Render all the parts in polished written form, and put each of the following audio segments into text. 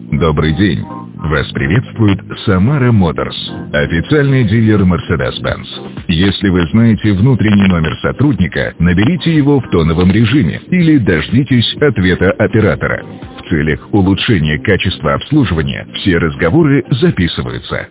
Добрый день. Вас приветствует Samara Motors, официальный дилер Mercedes-Benz. Если вы знаете внутренний номер сотрудника, наберите его в тоновом режиме или дождитесь ответа оператора. В целях улучшения качества обслуживания все разговоры записываются.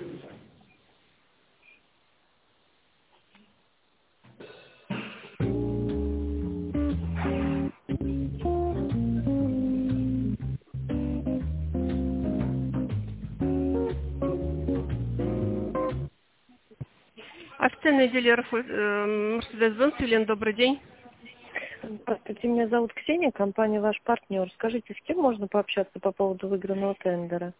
Официальный дилер Mercedes-Benz. Елена, добрый день. Здравствуйте, меня зовут Ксения, компания «Ваш партнер». Скажите, с кем можно пообщаться по поводу выигранного тендера?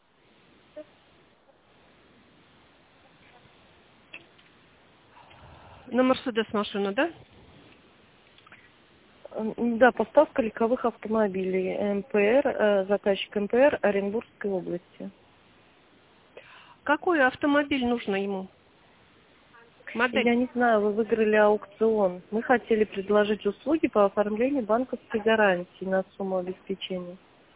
На Mercedes машину, да? Да, поставка легковых автомобилей. МПР, заказчик МПР Оренбургской области. Какой автомобиль нужно ему? Модель? Я не знаю, вы выиграли аукцион. Мы хотели предложить услуги по оформлению банковской гарантии на сумму обеспечения.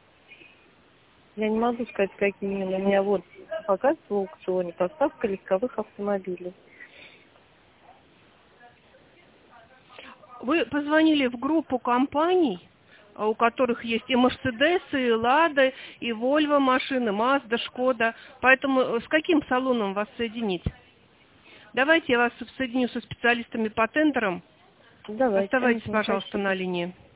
Я не могу сказать, какие именно. У меня вот показывает в аукционе поставка легковых автомобилей. Вы позвонили в группу компаний, у которых есть и Mercedes, и Lada, и Volvo машины, Mazda, Шкода. Поэтому с каким салоном вас соединить? Давайте я вас соединю со специалистами по тендерам. Давайте. Оставайтесь, пожалуйста, Спасибо. на линии.